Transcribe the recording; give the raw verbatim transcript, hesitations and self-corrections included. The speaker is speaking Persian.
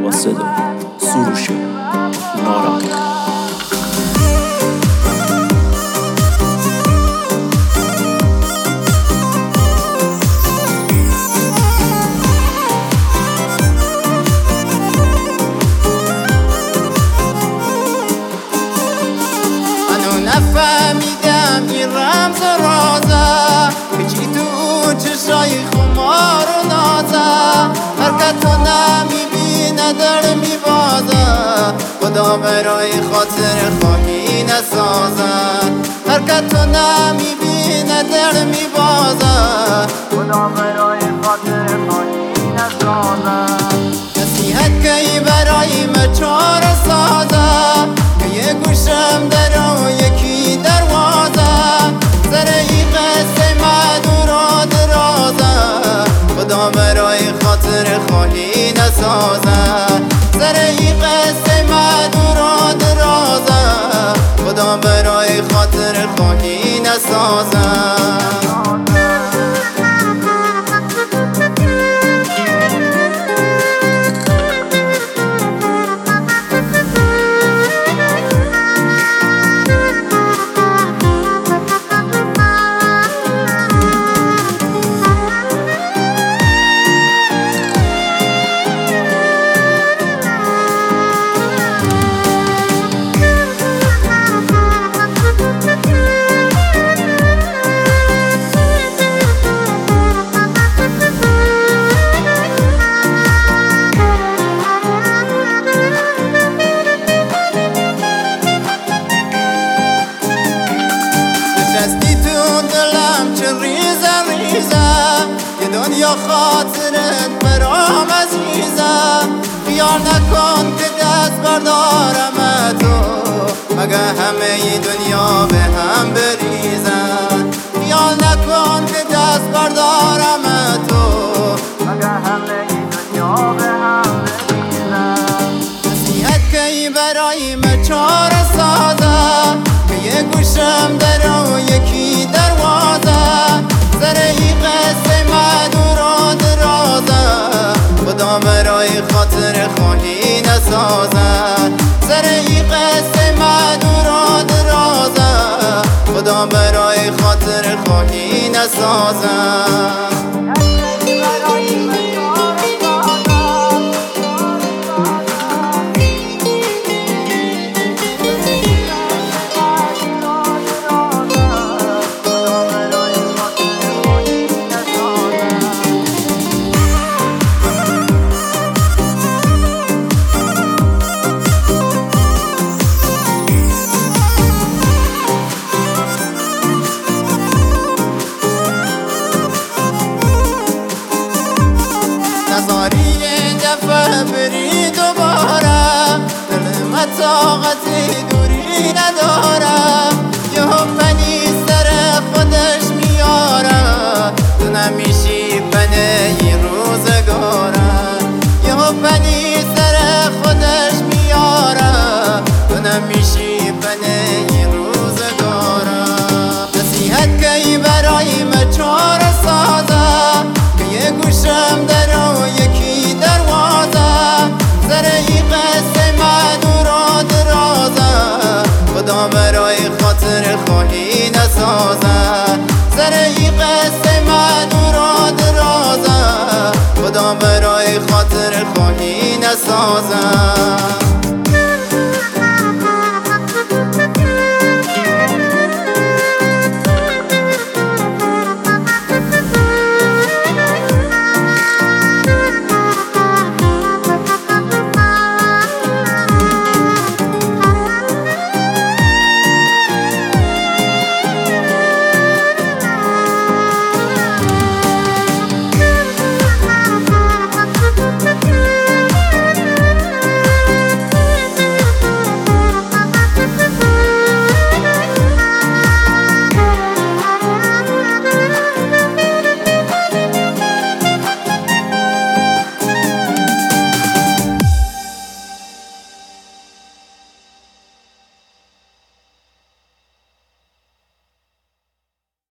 با صدا سروش نارا. نفهمیدم این رمز و رازه کچی تو چشای خمار و نازه حرکت تو نمیبینه در میبازه خدا برای خاطر خواهی نسازه حرکت تو نمیبینه در میبازه خدا برای خاطر خواهی نسازه نصیحت که برای مچار سازه که یه گوشم در و یکی دروازه سر ای قصه مدور و درازه خدا برای خاطر خالی نسازه سر ای قصه مدور و درازه خدا برای خاطر خالی نسازه. نشستی تو دلم چه ریزه ریزه یه دنیا خاطرت برام عزیزه خیال نکن که دست بردارم تو مگه همه دنیا به هم بریزه خیال نکن که دست بردارم تو مگه همه دنیا به هم بریزه نصیحت که برای مچار سازه که یه گوشم در و یکی دروازه سر ای قصه مدور و درازه خدا برای خاطر خواهی نسازه سر ای قصه مدور و درازه خدا برای خاطر خواهی نسازه. نزاری دفعه بری دوباره دلم طاقت دوری نداره یه منی سر خودش میاره تو نمیشی بنه این روزگاره یه منی سر خودش میاره تو نمیشی بنه این روزگاره نصیحت که برای مچار سازه که یه گوشم در و یکی دروازه سر ای قصه مدور و درازه خدا برای خاطر خواهی نسازه سر ای قصه مدور و درازه خدا برای خاطر خواهی نسازه.